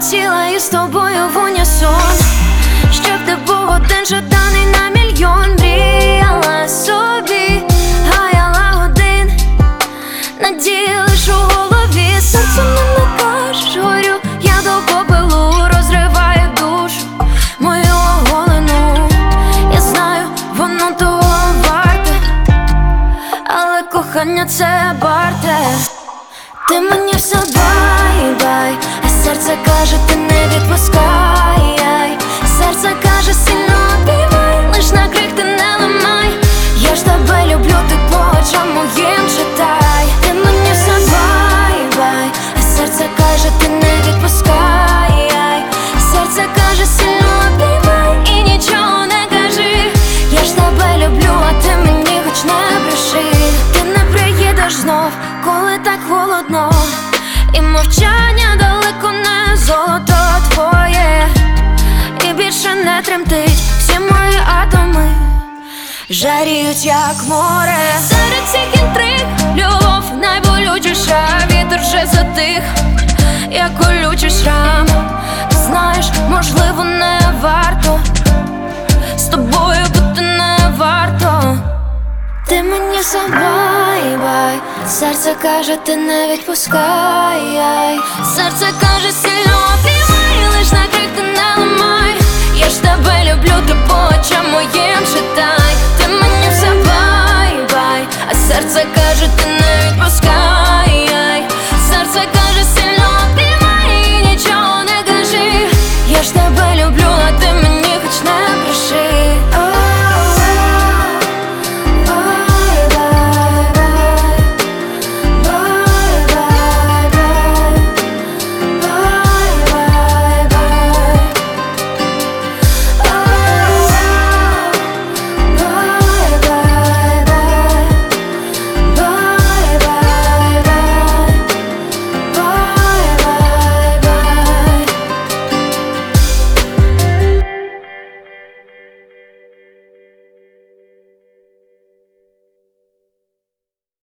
хотіла із тобою в унісон, щоб ти був один жаданий на мільйон. Мріяла собі, гаяла годин, надії лиш у голові. Серцем не накажеш, горю я до попелу, розриваю душу мою оголену. Я знаю, воно того варте, але кохання це барте. Ти мені все бай-бай, а серце каже, ти не відпускай. Серце каже, сильно обіймай, лиш на крик ти не ламай. Я ж тебе люблю, ти по очам моїм читай. Ти мені все бай-бай, а серце каже, ти не відпускай. Серце каже, сильно обіймай і нічого не кажи. Я ж тебе люблю, а ти мені хоч не бреши. Ти не приїдеш знов, коли так холодно, і мовчання далеко не золото твоє. І більше не тремтить, всі мої атоми жаріють, як море. Серед цих інтриг любов найболючіша. Вітер вже затих, як колючий шрам. Знаєш, можливо, не варто з тобою бути, не варто. Ти мені все бай-бай, серце каже, ти не відпускай. Серце каже, сильно обіймай, лиш на крик ти не ламай. Я ж тебе люблю, ти по очам моїм читай. Ти мені все бай-бай, а серце каже, ти не відпускай. Серце каже, сильно обіймай і нічого не кажи. Я ж тебе люблю,